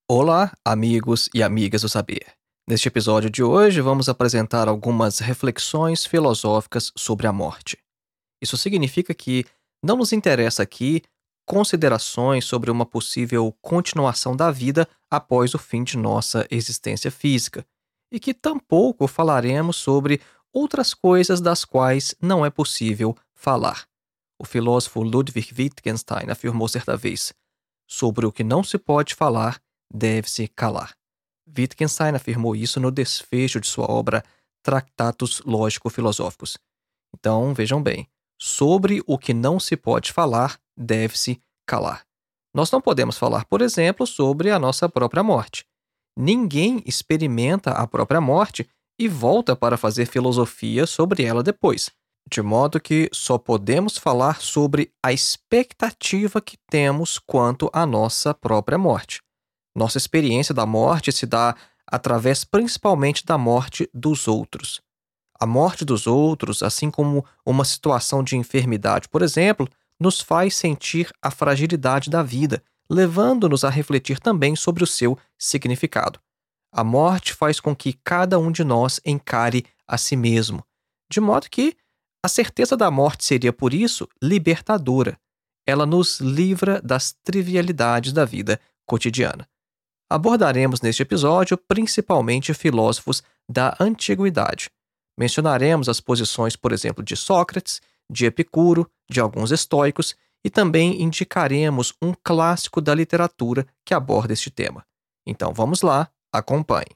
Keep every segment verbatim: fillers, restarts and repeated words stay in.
Olá, amigos e amigas do saber. Neste episódio de hoje, vamos apresentar algumas reflexões filosóficas sobre a morte. Isso significa que não nos interessa aqui considerações sobre uma possível continuação da vida após o fim de nossa existência física, e que tampouco falaremos sobre outras coisas das quais não é possível falar. O filósofo Ludwig Wittgenstein afirmou certa vez: sobre o que não se pode falar, deve-se calar. Wittgenstein afirmou isso no desfecho de sua obra Tratatus Lógico-Filosóficos. Então, vejam bem, sobre o que não se pode falar, deve-se calar. Nós não podemos falar, por exemplo, sobre a nossa própria morte. Ninguém experimenta a própria morte e volta para fazer filosofia sobre ela depois. De modo que só podemos falar sobre a expectativa que temos quanto à nossa própria morte. Nossa experiência da morte se dá através principalmente da morte dos outros. A morte dos outros, assim como uma situação de enfermidade, por exemplo, nos faz sentir a fragilidade da vida, levando-nos a refletir também sobre o seu significado. A morte faz com que cada um de nós encare a si mesmo, de modo que a certeza da morte seria, por isso, libertadora. Ela nos livra das trivialidades da vida cotidiana. Abordaremos neste episódio principalmente filósofos da antiguidade. Mencionaremos as posições, por exemplo, de Sócrates, de Epicuro, de alguns estoicos e também indicaremos um clássico da literatura que aborda este tema. Então vamos lá, acompanhe.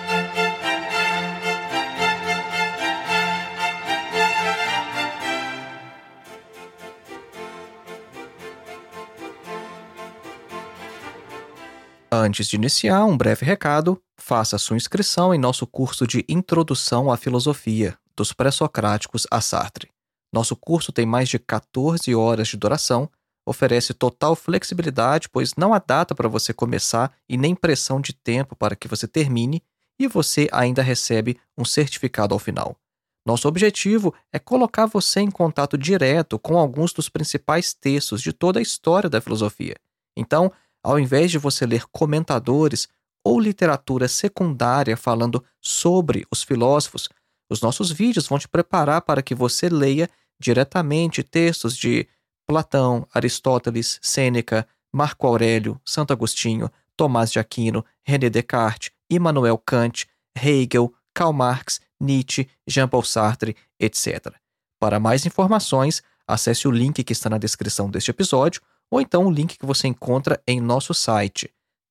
Antes de iniciar, um breve recado: faça sua inscrição em nosso curso de Introdução à Filosofia, dos Pré-Socráticos a Sartre. Nosso curso tem mais de quatorze horas de duração, oferece total flexibilidade, pois não há data para você começar e nem pressão de tempo para que você termine, e você ainda recebe um certificado ao final. Nosso objetivo é colocar você em contato direto com alguns dos principais textos de toda a história da filosofia. Então, ao invés de você ler comentadores ou literatura secundária falando sobre os filósofos, os nossos vídeos vão te preparar para que você leia diretamente textos de Platão, Aristóteles, Sêneca, Marco Aurélio, Santo Agostinho, Tomás de Aquino, René Descartes, Immanuel Kant, Hegel, Karl Marx, Nietzsche, Jean-Paul Sartre, etcétera. Para mais informações, acesse o link que está na descrição deste episódio ou então o link que você encontra em nosso site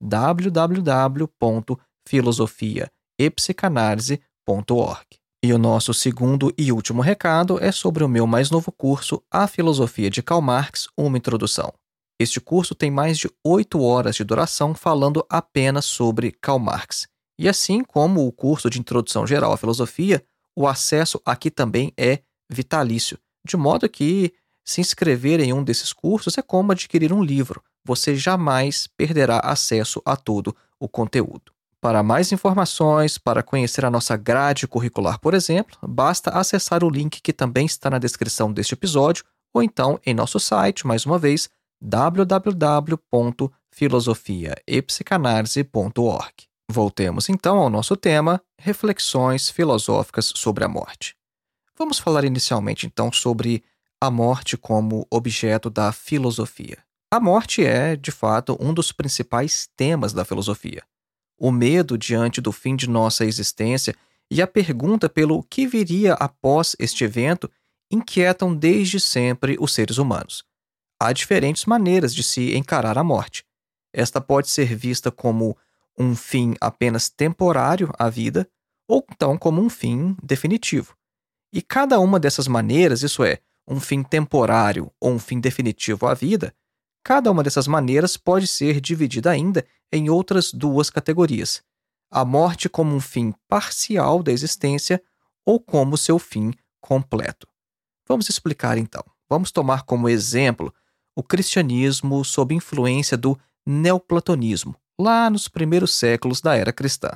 w w w ponto filosofia e psicanálise ponto org. E o nosso segundo e último recado é sobre o meu mais novo curso, A Filosofia de Karl Marx, uma introdução. Este curso tem mais de oito horas de duração falando apenas sobre Karl Marx. E assim como o curso de Introdução Geral à Filosofia, o acesso aqui também é vitalício, de modo que se inscrever em um desses cursos é como adquirir um livro. Você jamais perderá acesso a todo o conteúdo. Para mais informações, para conhecer a nossa grade curricular, por exemplo, basta acessar o link que também está na descrição deste episódio, ou então em nosso site, mais uma vez, w w w ponto filosofia e psicanálise ponto org. Voltemos então ao nosso tema, reflexões filosóficas sobre a morte. Vamos falar inicialmente então sobre a morte como objeto da filosofia. A morte é, de fato, um dos principais temas da filosofia. O medo diante do fim de nossa existência e a pergunta pelo que viria após este evento inquietam desde sempre os seres humanos. Há diferentes maneiras de se encarar a morte. Esta pode ser vista como um fim apenas temporário à vida, ou então como um fim definitivo. E cada uma dessas maneiras, isso é, um fim temporário ou um fim definitivo à vida, cada uma dessas maneiras pode ser dividida ainda em outras duas categorias: a morte como um fim parcial da existência ou como seu fim completo. Vamos explicar então. Vamos tomar como exemplo o cristianismo sob influência do neoplatonismo, lá nos primeiros séculos da era cristã.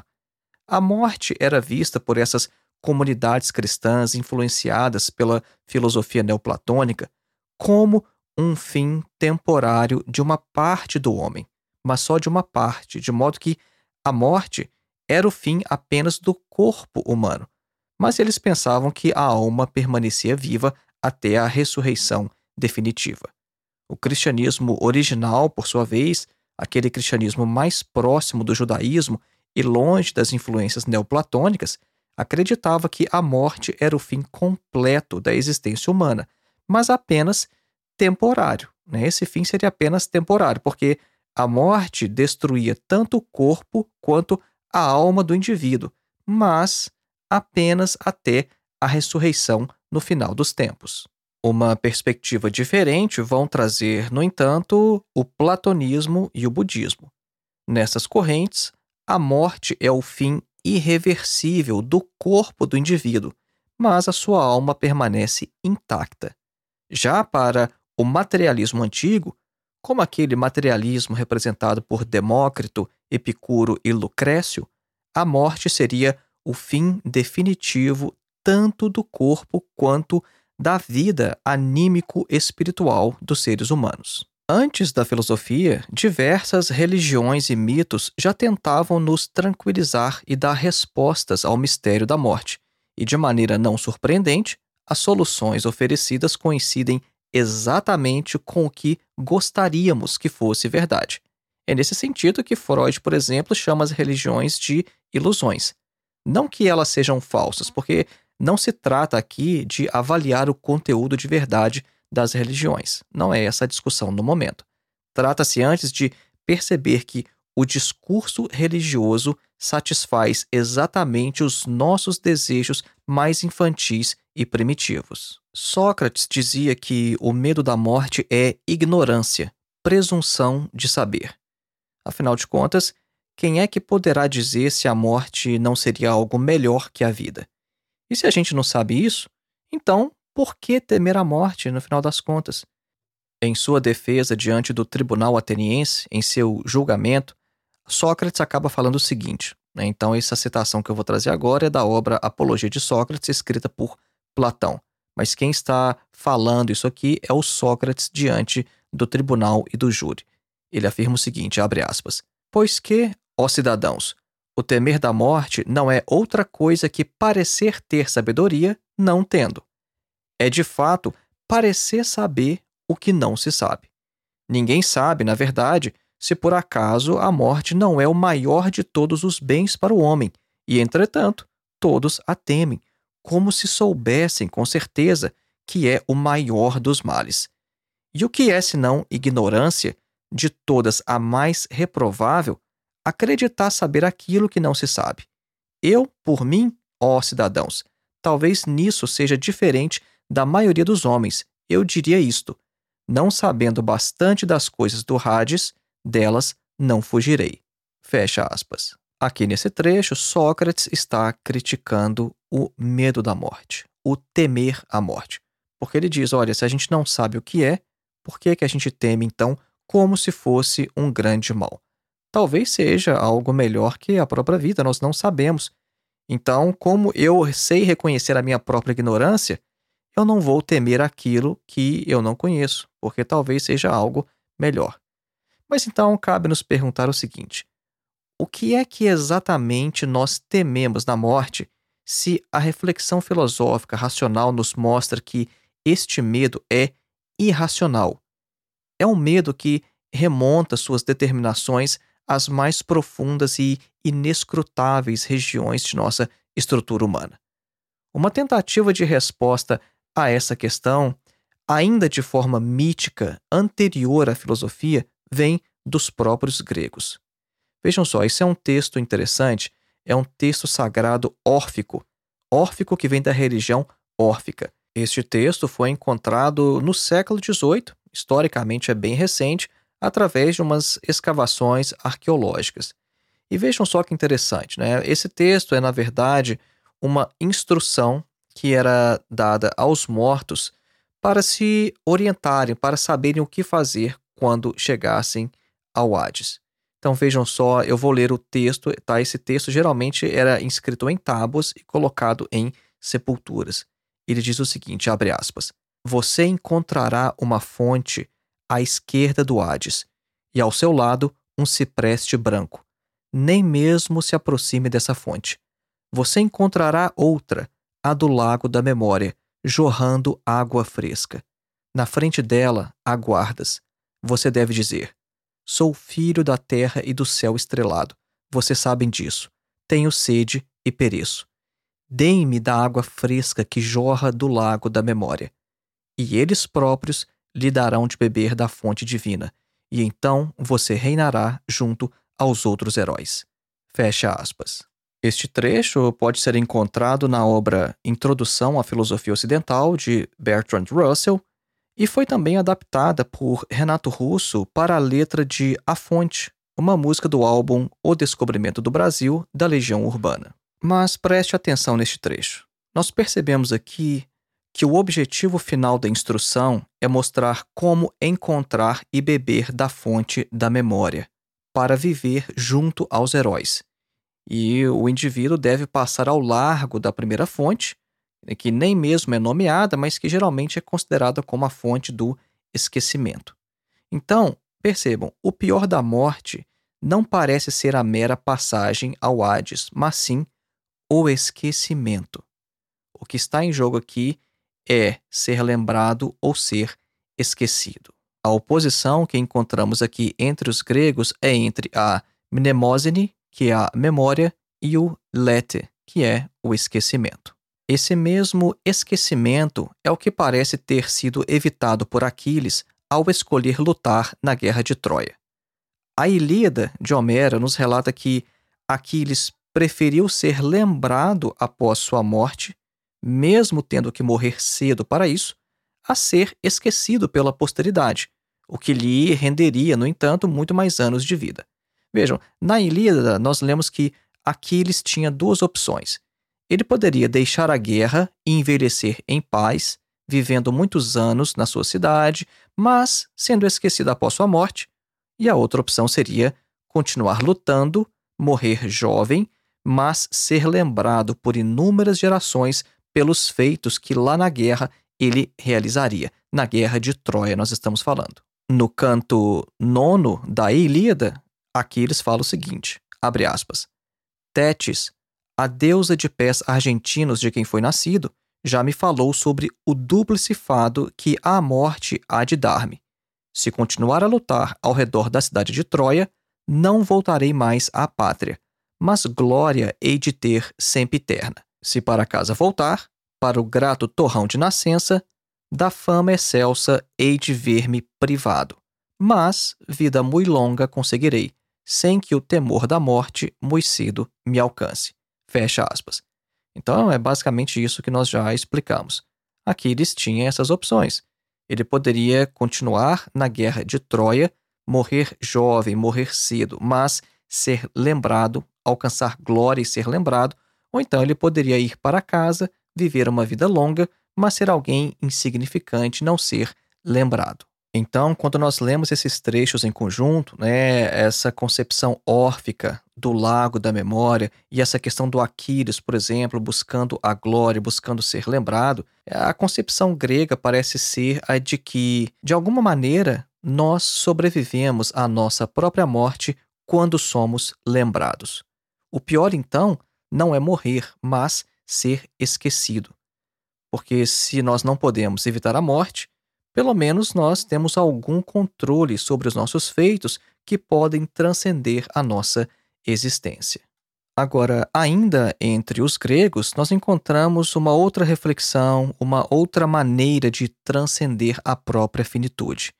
A morte era vista por essas comunidades cristãs influenciadas pela filosofia neoplatônica como um fim temporário de uma parte do homem, mas só de uma parte, de modo que a morte era o fim apenas do corpo humano. Mas eles pensavam que a alma permanecia viva até a ressurreição definitiva. O cristianismo original, por sua vez, aquele cristianismo mais próximo do judaísmo e longe das influências neoplatônicas, acreditava que a morte era o fim completo da existência humana, mas apenas temporário. Né? Esse fim seria apenas temporário, porque a morte destruía tanto o corpo quanto a alma do indivíduo, mas apenas até a ressurreição no final dos tempos. Uma perspectiva diferente vão trazer, no entanto, o platonismo e o budismo. Nessas correntes, a morte é o fim irreversível do corpo do indivíduo, mas a sua alma permanece intacta. Já para o materialismo antigo, como aquele materialismo representado por Demócrito, Epicuro e Lucrécio, a morte seria o fim definitivo tanto do corpo quanto da vida anímico-espiritual dos seres humanos. Antes da filosofia, diversas religiões e mitos já tentavam nos tranquilizar e dar respostas ao mistério da morte, e de maneira não surpreendente, as soluções oferecidas coincidem exatamente com o que gostaríamos que fosse verdade. É nesse sentido que Freud, por exemplo, chama as religiões de ilusões. Não que elas sejam falsas, porque não se trata aqui de avaliar o conteúdo de verdade das religiões. Não é essa a discussão no momento. Trata-se antes de perceber que o discurso religioso satisfaz exatamente os nossos desejos mais infantis e primitivos. Sócrates dizia que o medo da morte é ignorância, presunção de saber. Afinal de contas, quem é que poderá dizer se a morte não seria algo melhor que a vida? E se a gente não sabe isso, então por que temer a morte, no final das contas? Em sua defesa diante do tribunal ateniense, em seu julgamento, Sócrates acaba falando o seguinte, né? Então essa citação que eu vou trazer agora é da obra Apologia de Sócrates, escrita por Platão. Mas quem está falando isso aqui é o Sócrates diante do tribunal e do júri. Ele afirma o seguinte, abre aspas, pois que, ó cidadãos, o temer da morte não é outra coisa que parecer ter sabedoria, não tendo. É de fato parecer saber o que não se sabe. Ninguém sabe, na verdade, se por acaso a morte não é o maior de todos os bens para o homem, e, entretanto, todos a temem, como se soubessem com certeza que é o maior dos males. E o que é senão ignorância, de todas a mais reprovável, acreditar saber aquilo que não se sabe? Eu, por mim, ó cidadãos, talvez nisso seja diferente da maioria dos homens, eu diria isto, não sabendo bastante das coisas do Hades, delas não fugirei. Fecha aspas. Aqui nesse trecho, Sócrates está criticando o medo da morte, o temer a morte. Porque ele diz, olha, se a gente não sabe o que é, por que que a gente teme, então, como se fosse um grande mal? Talvez seja algo melhor que a própria vida, nós não sabemos. Então, como eu sei reconhecer a minha própria ignorância, eu não vou temer aquilo que eu não conheço, porque talvez seja algo melhor. Mas então cabe nos perguntar o seguinte, o que é que exatamente nós tememos na morte se a reflexão filosófica racional nos mostra que este medo é irracional? É um medo que remonta suas determinações às mais profundas e inescrutáveis regiões de nossa estrutura humana. Uma tentativa de resposta a essa questão, ainda de forma mítica, anterior à filosofia, vem dos próprios gregos. Vejam só, isso é um texto interessante, é um texto sagrado órfico, órfico que vem da religião órfica. Este texto foi encontrado no século dezoito, historicamente é bem recente, através de umas escavações arqueológicas. E vejam só que interessante, né? Esse texto é, na verdade, uma instrução que era dada aos mortos para se orientarem, para saberem o que fazer quando chegassem ao Hades. Então vejam só, eu vou ler o texto, tá? Esse texto geralmente era inscrito em tábuas e colocado em sepulturas. Ele diz o seguinte, abre aspas, você encontrará uma fonte à esquerda do Hades, e ao seu lado um cipreste branco. Nem mesmo se aproxime dessa fonte. Você encontrará outra, a do lago da memória, jorrando água fresca. Na frente dela há guardas. Você deve dizer: sou filho da terra e do céu estrelado. Vocês sabem disso. Tenho sede e pereço. Deem-me da água fresca que jorra do lago da memória. E eles próprios lhe darão de beber da fonte divina, e então você reinará junto aos outros heróis. Fecha aspas. Este trecho pode ser encontrado na obra Introdução à Filosofia Ocidental, de Bertrand Russell, e foi também adaptada por Renato Russo para a letra de A Fonte, uma música do álbum O Descobrimento do Brasil, da Legião Urbana. Mas preste atenção neste trecho. Nós percebemos aqui que o objetivo final da instrução é mostrar como encontrar e beber da fonte da memória, para viver junto aos heróis. E o indivíduo deve passar ao largo da primeira fonte, que nem mesmo é nomeada, mas que geralmente é considerada como a fonte do esquecimento. Então, percebam, o pior da morte não parece ser a mera passagem ao Hades, mas sim o esquecimento. O que está em jogo aqui é ser lembrado ou ser esquecido. A oposição que encontramos aqui entre os gregos é entre a mnemosine, que é a memória, e o lete, que é o esquecimento. Esse mesmo esquecimento é o que parece ter sido evitado por Aquiles ao escolher lutar na Guerra de Troia. A Ilíada de Homero nos relata que Aquiles preferiu ser lembrado após sua morte, mesmo tendo que morrer cedo para isso, a ser esquecido pela posteridade, o que lhe renderia, no entanto, muito mais anos de vida. Vejam, na Ilíada nós lemos que Aquiles tinha duas opções. Ele poderia deixar a guerra e envelhecer em paz, vivendo muitos anos na sua cidade, mas sendo esquecido após sua morte, e a outra opção seria continuar lutando, morrer jovem, mas ser lembrado por inúmeras gerações pelos feitos que lá na guerra ele realizaria. Na Guerra de Troia nós estamos falando. No canto nono da Ilíada, Aquiles fala o seguinte, abre aspas, Tétis, a deusa de pés argentinos de quem foi nascido, já me falou sobre o dúplice fado que a morte há de dar-me. Se continuar a lutar ao redor da cidade de Troia, não voltarei mais à pátria, mas glória hei de ter sempiterna. Se para casa voltar, para o grato torrão de nascença, da fama excelsa hei de ver-me privado. Mas vida mui longa conseguirei, sem que o temor da morte mui cedo me alcance. Fecha aspas. Então, é basicamente isso que nós já explicamos. Aquiles tinha essas opções. Ele poderia continuar na guerra de Troia, morrer jovem, morrer cedo, mas ser lembrado, alcançar glória e ser lembrado, ou então ele poderia ir para casa, viver uma vida longa, mas ser alguém insignificante, não ser lembrado. Então, quando nós lemos esses trechos em conjunto, né, essa concepção órfica do lago da memória e essa questão do Aquiles, por exemplo, buscando a glória, buscando ser lembrado, a concepção grega parece ser a de que, de alguma maneira, nós sobrevivemos à nossa própria morte quando somos lembrados. O pior, então, não é morrer, mas ser esquecido. Porque se nós não podemos evitar a morte, pelo menos nós temos algum controle sobre os nossos feitos que podem transcender a nossa existência. Agora, ainda entre os gregos, nós encontramos uma outra reflexão, uma outra maneira de transcender a própria finitude.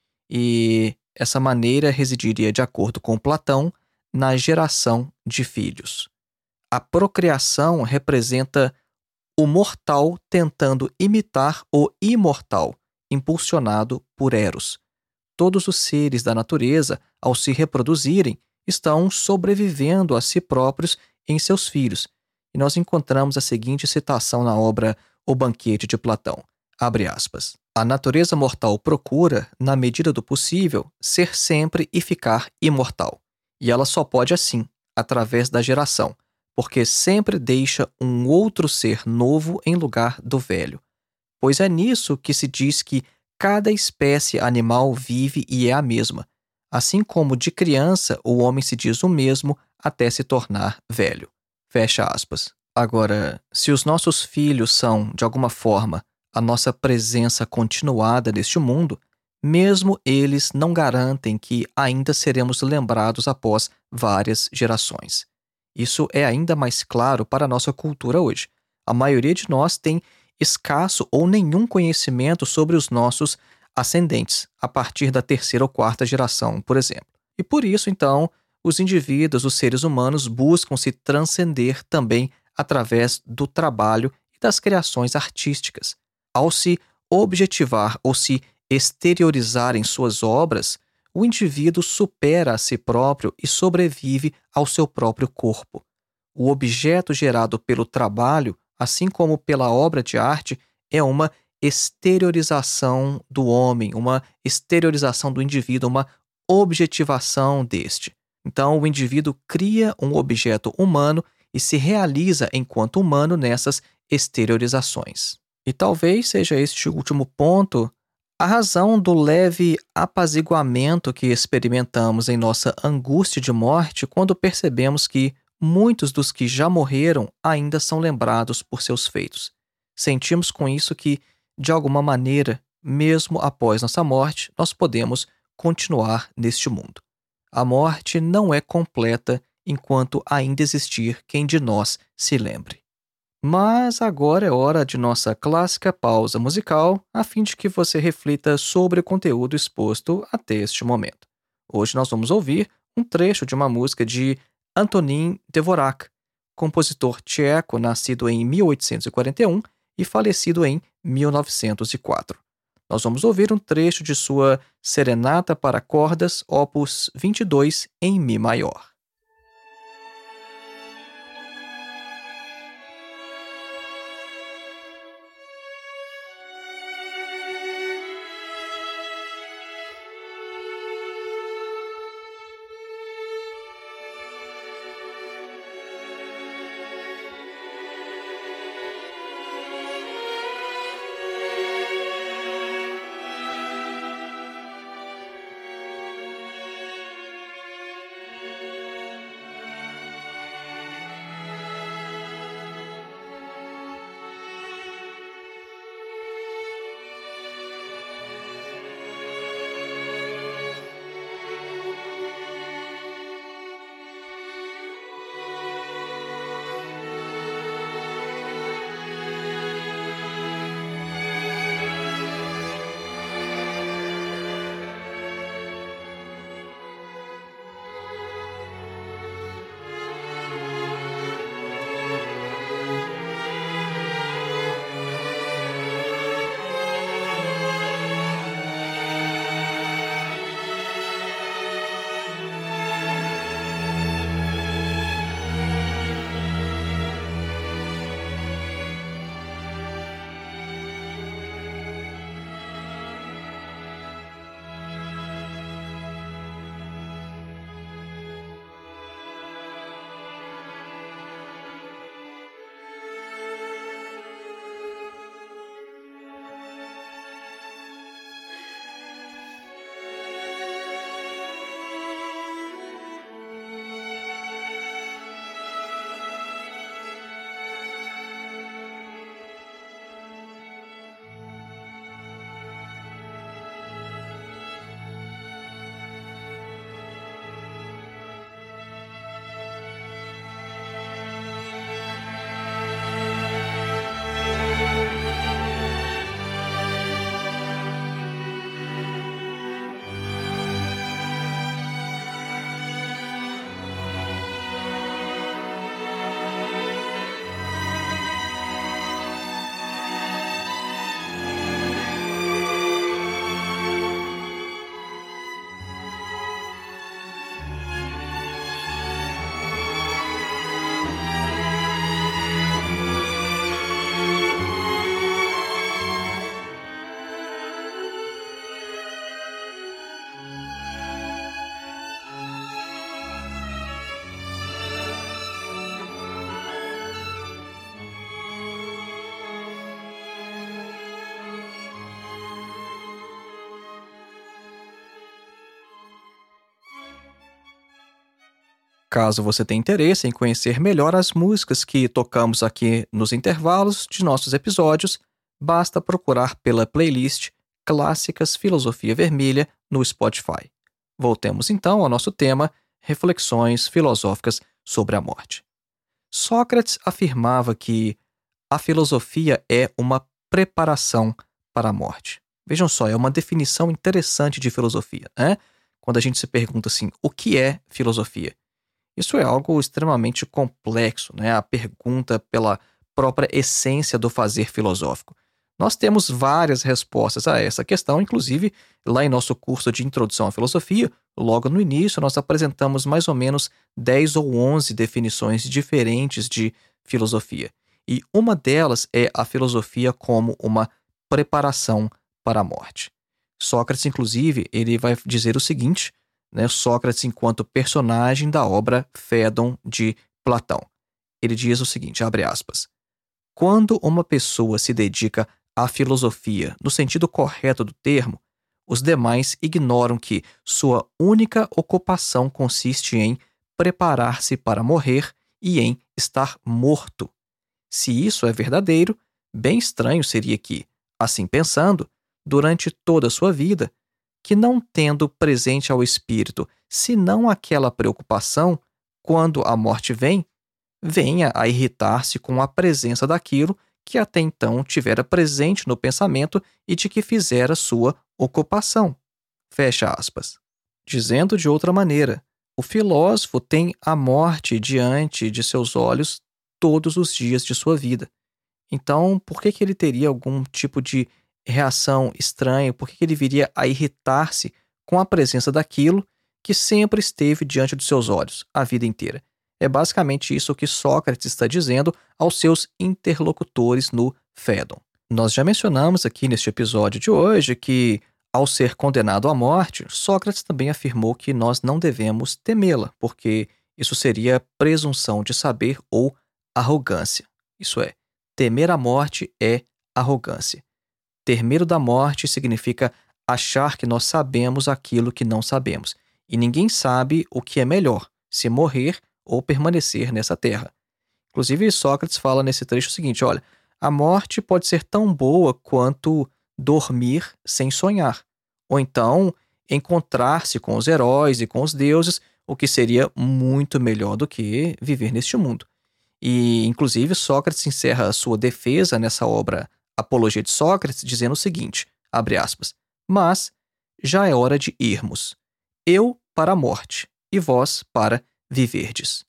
E essa maneira residiria, de acordo com Platão, na geração de filhos. A procriação representa o mortal tentando imitar o imortal, impulsionado por Eros. Todos os seres da natureza, ao se reproduzirem, estão sobrevivendo a si próprios em seus filhos. E nós encontramos a seguinte citação na obra O Banquete de Platão. Abre aspas. A natureza mortal procura, na medida do possível, ser sempre e ficar imortal. E ela só pode assim, através da geração, porque sempre deixa um outro ser novo em lugar do velho. Pois é nisso que se diz que cada espécie animal vive e é a mesma. Assim como de criança o homem se diz o mesmo até se tornar velho. Fecha aspas. Agora, se os nossos filhos são, de alguma forma, a nossa presença continuada neste mundo, mesmo eles não garantem que ainda seremos lembrados após várias gerações. Isso é ainda mais claro para a nossa cultura hoje. A maioria de nós tem escasso ou nenhum conhecimento sobre os nossos ascendentes, a partir da terceira ou quarta geração, por exemplo. E por isso, então, os indivíduos, os seres humanos, buscam se transcender também através do trabalho e das criações artísticas. Ao se objetivar ou se exteriorizar em suas obras, o indivíduo supera a si próprio e sobrevive ao seu próprio corpo. O objeto gerado pelo trabalho, assim como pela obra de arte, é uma exteriorização do homem, uma exteriorização do indivíduo, uma objetivação deste. Então, o indivíduo cria um objeto humano e se realiza enquanto humano nessas exteriorizações. E talvez seja este último ponto a razão do leve apaziguamento que experimentamos em nossa angústia de morte quando percebemos que muitos dos que já morreram ainda são lembrados por seus feitos. Sentimos com isso que, de alguma maneira, mesmo após nossa morte, nós podemos continuar neste mundo. A morte não é completa enquanto ainda existir quem de nós se lembre. Mas agora é hora de nossa clássica pausa musical, a fim de que você reflita sobre o conteúdo exposto até este momento. Hoje nós vamos ouvir um trecho de uma música de Antonín Dvořák, compositor tcheco nascido em mil oitocentos e quarenta e um e falecido em mil novecentos e quatro. Nós vamos ouvir um trecho de sua Serenata para Cordas, opus vinte e dois, em Mi maior. Caso você tenha interesse em conhecer melhor as músicas que tocamos aqui nos intervalos de nossos episódios, basta procurar pela playlist Clássicas Filosofia Vermelha no Spotify. Voltemos então ao nosso tema, reflexões filosóficas sobre a morte. Sócrates afirmava que a filosofia é uma preparação para a morte. Vejam só, é uma definição interessante de filosofia, né? Quando a gente se pergunta assim, o que é filosofia? Isso é algo extremamente complexo, né? A pergunta pela própria essência do fazer filosófico. Nós temos várias respostas a essa questão, inclusive lá em nosso curso de Introdução à Filosofia, logo no início nós apresentamos mais ou menos dez ou onze definições diferentes de filosofia. E uma delas é a filosofia como uma preparação para a morte. Sócrates, inclusive, ele vai dizer o seguinte, né, Sócrates enquanto personagem da obra Fédon de Platão. Ele diz o seguinte, abre aspas, quando uma pessoa se dedica à filosofia no sentido correto do termo, os demais ignoram que sua única ocupação consiste em preparar-se para morrer e em estar morto. Se isso é verdadeiro, bem estranho seria que, assim pensando, durante toda a sua vida, que não tendo presente ao espírito senão aquela preocupação, quando a morte vem, venha a irritar-se com a presença daquilo que até então tivera presente no pensamento e de que fizera sua ocupação. Fecha aspas. Dizendo de outra maneira, o filósofo tem a morte diante de seus olhos todos os dias de sua vida. Então, por que que ele teria algum tipo de reação estranha? Por que que ele viria a irritar-se com a presença daquilo que sempre esteve diante dos seus olhos a vida inteira? É basicamente isso que Sócrates está dizendo aos seus interlocutores no Fédon. Nós já mencionamos aqui neste episódio de hoje que, ao ser condenado à morte, Sócrates também afirmou que nós não devemos temê-la, porque isso seria presunção de saber ou arrogância. Isso é, temer a morte é arrogância. Ter medo da morte significa achar que nós sabemos aquilo que não sabemos. E ninguém sabe o que é melhor, se morrer ou permanecer nessa terra. Inclusive, Sócrates fala nesse trecho o seguinte, olha, a morte pode ser tão boa quanto dormir sem sonhar. Ou então, encontrar-se com os heróis e com os deuses, o que seria muito melhor do que viver neste mundo. E, inclusive, Sócrates encerra a sua defesa nessa obra Apologia de Sócrates, dizendo o seguinte, abre aspas, mas já é hora de irmos, eu para a morte e vós para viverdes.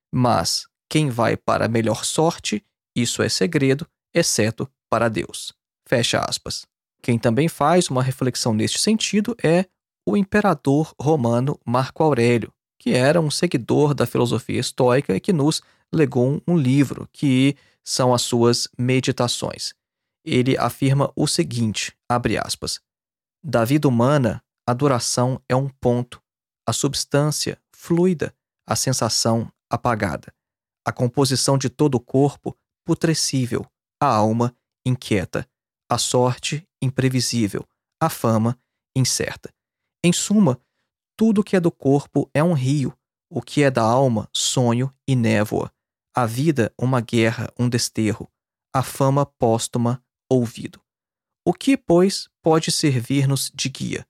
Mas quem vai para a melhor sorte, isso é segredo, exceto para Deus. Fecha aspas. Quem também faz uma reflexão neste sentido é o imperador romano Marco Aurélio, que era um seguidor da filosofia estoica e que nos legou um livro, que são as suas meditações. Ele afirma o seguinte, abre aspas, da vida humana, a duração é um ponto, a substância fluida, a sensação apagada, a composição de todo o corpo putrescível, a alma inquieta, a sorte imprevisível, a fama incerta. Em suma, tudo que é do corpo é um rio, o que é da alma, sonho e névoa, a vida, uma guerra, um desterro, a fama póstuma, ouvido. O que, pois, pode servir-nos de guia?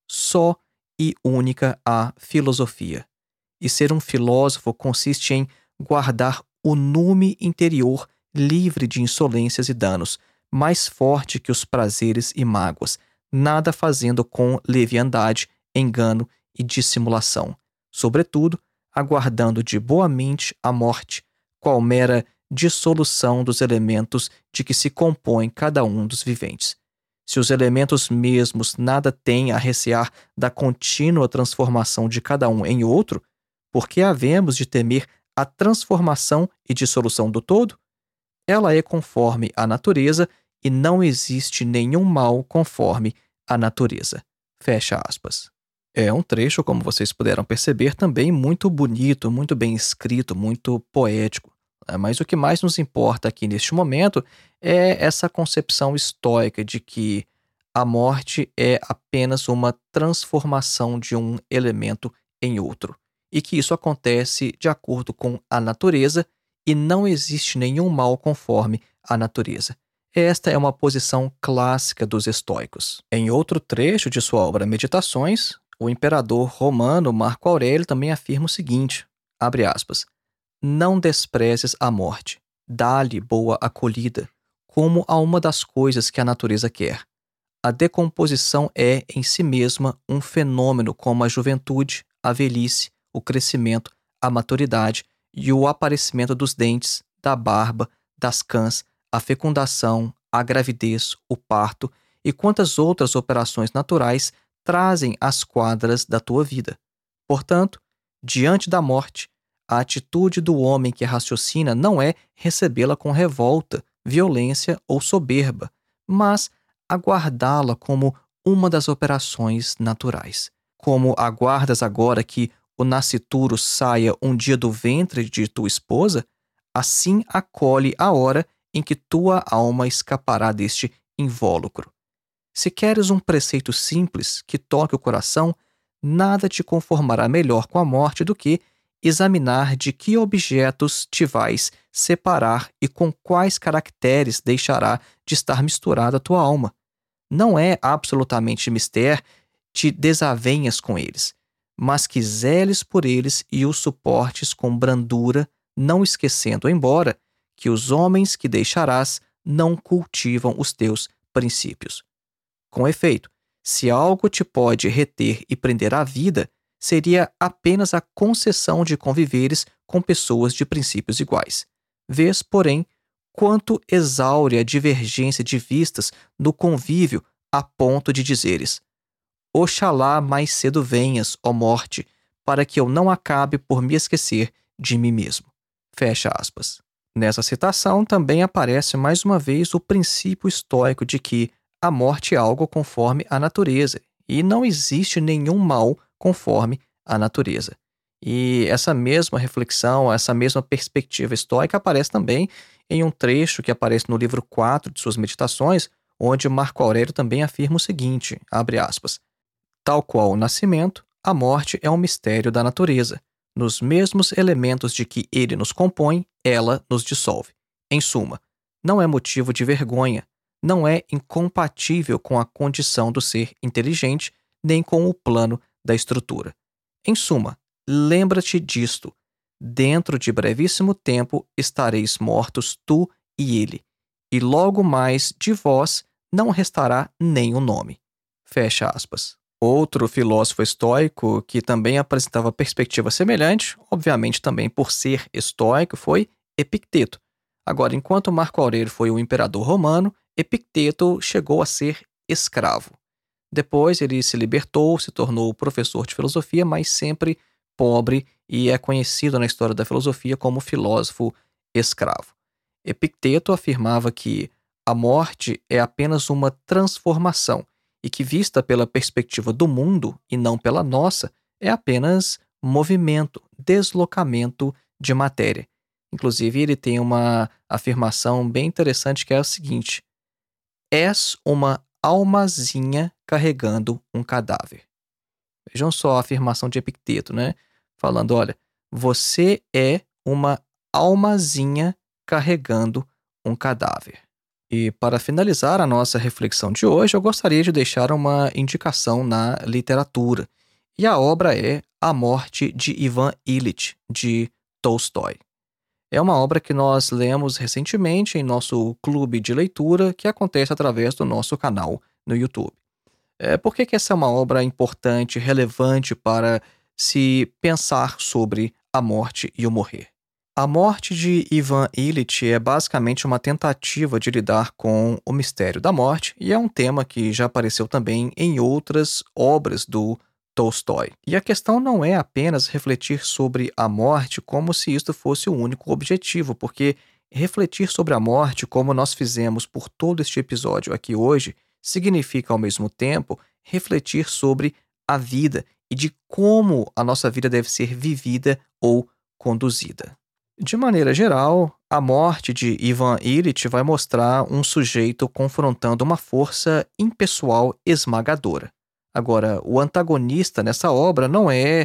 Só e única a filosofia. E ser um filósofo consiste em guardar o nume interior livre de insolências e danos, mais forte que os prazeres e mágoas, nada fazendo com leviandade, engano e dissimulação. Sobretudo, aguardando de boa mente a morte, qual mera dissolução dos elementos de que se compõe cada um dos viventes. Se os elementos mesmos nada têm a recear da contínua transformação de cada um em outro, por que havemos de temer a transformação e dissolução do todo? Ela é conforme a natureza e não existe nenhum mal conforme a natureza. Fecha aspas. É um trecho, como vocês puderam perceber, também muito bonito, muito bem escrito, muito poético. Mas o que mais nos importa aqui neste momento é essa concepção estoica de que a morte é apenas uma transformação de um elemento em outro. e que isso acontece de acordo com a natureza e não existe nenhum mal conforme a natureza. Esta é uma posição clássica dos estoicos. Em outro trecho de sua obra Meditações, o imperador romano Marco Aurélio também afirma o seguinte, abre aspas, não desprezes a morte, dá-lhe boa acolhida, como a uma das coisas que a natureza quer. A decomposição é, em si mesma, um fenômeno como a juventude, a velhice, o crescimento, a maturidade e o aparecimento dos dentes, da barba, das cãs, a fecundação, a gravidez, o parto e quantas outras operações naturais trazem as quadras da tua vida. Portanto, diante da morte, a atitude do homem que raciocina não é recebê-la com revolta, violência ou soberba, mas aguardá-la como uma das operações naturais. Como aguardas agora que o nascituro saia um dia do ventre de tua esposa, assim acolhe a hora em que tua alma escapará deste invólucro. Se queres um preceito simples que toque o coração, nada te conformará melhor com a morte do que examinar de que objetos te vais separar e com quais caracteres deixará de estar misturada a tua alma. Não é absolutamente mister te desavenhas com eles, mas que zeles por eles e os suportes com brandura, não esquecendo, embora, que os homens que deixarás não cultivam os teus princípios. Com efeito, se algo te pode reter e prender à vida, seria apenas a concessão de conviveres com pessoas de princípios iguais. Vês, porém, quanto exaure a divergência de vistas no convívio a ponto de dizeres: Oxalá mais cedo venhas, ó morte, para que eu não acabe por me esquecer de mim mesmo. Fecha aspas. Nessa citação também aparece mais uma vez o princípio estoico de que a morte é algo conforme a natureza e não existe nenhum mal conforme a natureza. E essa mesma reflexão, essa mesma perspectiva estoica aparece também em um trecho que aparece no livro quatro de suas Meditações, onde Marco Aurélio também afirma o seguinte, abre aspas, tal qual o nascimento, a morte é um mistério da natureza. Nos mesmos elementos de que ele nos compõe, ela nos dissolve. Em suma, não é motivo de vergonha, não é incompatível com a condição do ser inteligente, nem com o plano da estrutura. Em suma, lembra-te disto. Dentro de brevíssimo tempo estareis mortos tu e ele, e logo mais de vós não restará nem o nome. Fecha aspas. Outro filósofo estoico que também apresentava perspectiva semelhante, obviamente também por ser estoico, foi Epicteto. Agora, enquanto Marco Aurélio foi o imperador romano, Epicteto chegou a ser escravo. Depois ele se libertou, se tornou professor de filosofia, mas sempre pobre e é conhecido na história da filosofia como filósofo escravo. Epicteto afirmava que a morte é apenas uma transformação e que, vista pela perspectiva do mundo e não pela nossa, é apenas movimento, deslocamento de matéria. Inclusive, ele tem uma afirmação bem interessante que é a seguinte: és uma almazinha carregando um cadáver. Vejam só a afirmação de Epicteto, né? Falando, olha, você é uma almazinha carregando um cadáver. E para finalizar a nossa reflexão de hoje, eu gostaria de deixar uma indicação na literatura. E a obra é A Morte de Ivan Ilitch, de Tolstói. É uma obra que nós lemos recentemente em nosso clube de leitura, que acontece através do nosso canal no YouTube. É, por que que essa é uma obra importante, relevante para se pensar sobre a morte e o morrer? A Morte de Ivan Ilitch é basicamente uma tentativa de lidar com o mistério da morte e é um tema que já apareceu também em outras obras do Tolstói. E a questão não é apenas refletir sobre a morte como se isto fosse o único objetivo, porque refletir sobre a morte, como nós fizemos por todo este episódio aqui hoje, significa ao mesmo tempo refletir sobre a vida e de como a nossa vida deve ser vivida ou conduzida. De maneira geral, a morte de Ivan Ilitch vai mostrar um sujeito confrontando uma força impessoal esmagadora. Agora, o antagonista nessa obra não é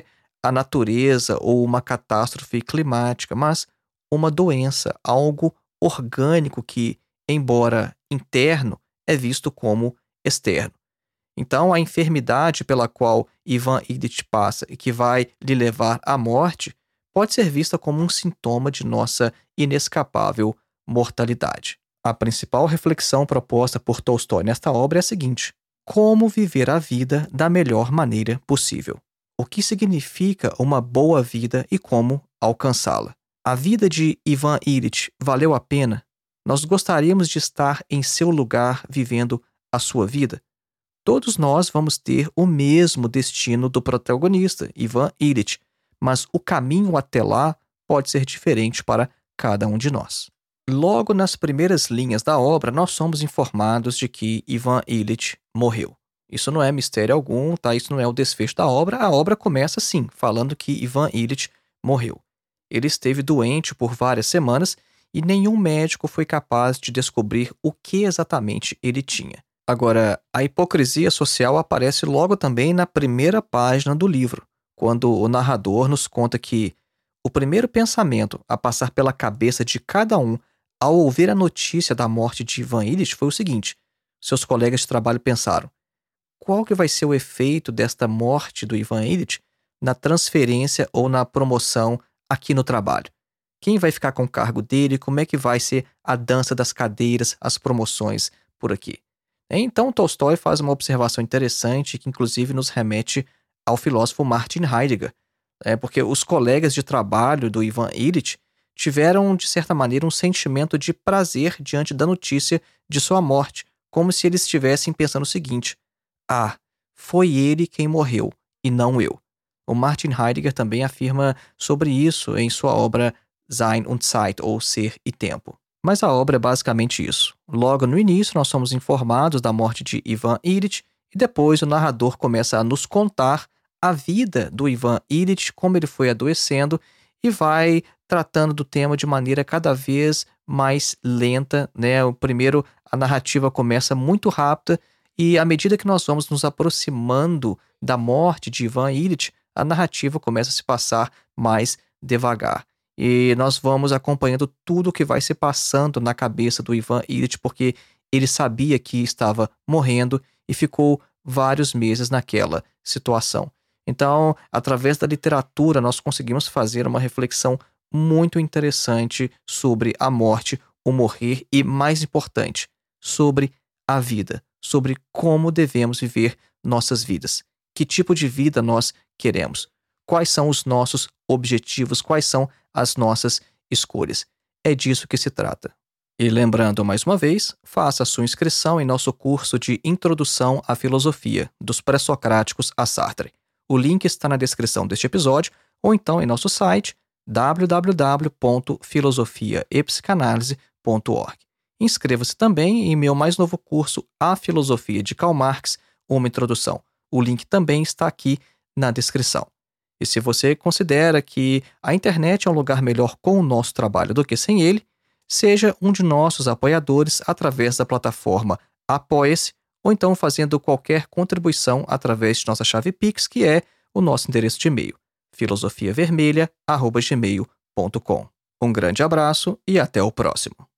a natureza ou uma catástrofe climática, mas uma doença, algo orgânico que, embora interno, é visto como externo. Então, a enfermidade pela qual Ivan Ilitch passa e que vai lhe levar à morte pode ser vista como um sintoma de nossa inescapável mortalidade. A principal reflexão proposta por Tolstói nesta obra é a seguinte: como viver a vida da melhor maneira possível? O que significa uma boa vida e como alcançá-la? A vida de Ivan Ilitch valeu a pena? Nós gostaríamos de estar em seu lugar vivendo a sua vida? Todos nós vamos ter o mesmo destino do protagonista, Ivan Ilitch, mas o caminho até lá pode ser diferente para cada um de nós. Logo nas primeiras linhas da obra, nós somos informados de que Ivan Ilitch morreu. Isso não é mistério algum, tá? Isso não é o desfecho da obra. A obra começa assim, falando que Ivan Ilitch morreu. Ele esteve doente por várias semanas e nenhum médico foi capaz de descobrir o que exatamente ele tinha. Agora, a hipocrisia social aparece logo também na primeira página do livro, quando o narrador nos conta que o primeiro pensamento a passar pela cabeça de cada um ao ouvir a notícia da morte de Ivan Ilitch foi o seguinte: seus colegas de trabalho pensaram, qual que vai ser o efeito desta morte do Ivan Ilitch na transferência ou na promoção aqui no trabalho? Quem vai ficar com o cargo dele? Como é que vai ser a dança das cadeiras, as promoções por aqui? Então, Tolstói faz uma observação interessante que, inclusive, nos remete ao filósofo Martin Heidegger, é, porque os colegas de trabalho do Ivan Ilitch tiveram, de certa maneira, um sentimento de prazer diante da notícia de sua morte, como se eles estivessem pensando o seguinte: ah, foi ele quem morreu, e não eu. O Martin Heidegger também afirma sobre isso em sua obra Sein und Zeit, ou Ser e Tempo. Mas a obra é basicamente isso. Logo no início, nós somos informados da morte de Ivan Ilitch e depois o narrador começa a nos contar a vida do Ivan Ilitch, como ele foi adoecendo e vai tratando do tema de maneira cada vez mais lenta, né? O primeiro, a narrativa começa muito rápida e à medida que nós vamos nos aproximando da morte de Ivan Ilitch, a narrativa começa a se passar mais devagar. E nós vamos acompanhando tudo o que vai se passando na cabeça do Ivan Ilitch, porque ele sabia que estava morrendo e ficou vários meses naquela situação. Então, através da literatura, nós conseguimos fazer uma reflexão muito interessante sobre a morte, o morrer e, mais importante, sobre a vida, sobre como devemos viver nossas vidas. Que tipo de vida nós queremos? Quais são os nossos objetivos? Quais são as nossas escolhas? É disso que se trata. E lembrando mais uma vez, faça a sua inscrição em nosso curso de Introdução à Filosofia, dos Pré-Socráticos a Sartre. O link está na descrição deste episódio ou então em nosso site w w w ponto filosofia e psicanálise ponto org. Inscreva-se também em meu mais novo curso A Filosofia de Karl Marx, uma introdução. O link também está aqui na descrição. E se você considera que a internet é um lugar melhor com o nosso trabalho do que sem ele, seja um de nossos apoiadores através da plataforma Apoia-se ou então fazendo qualquer contribuição através de nossa chave Pix, que é o nosso endereço de e-mail, filosofiavermelha arroba gmail ponto com. Um grande abraço e até o próximo.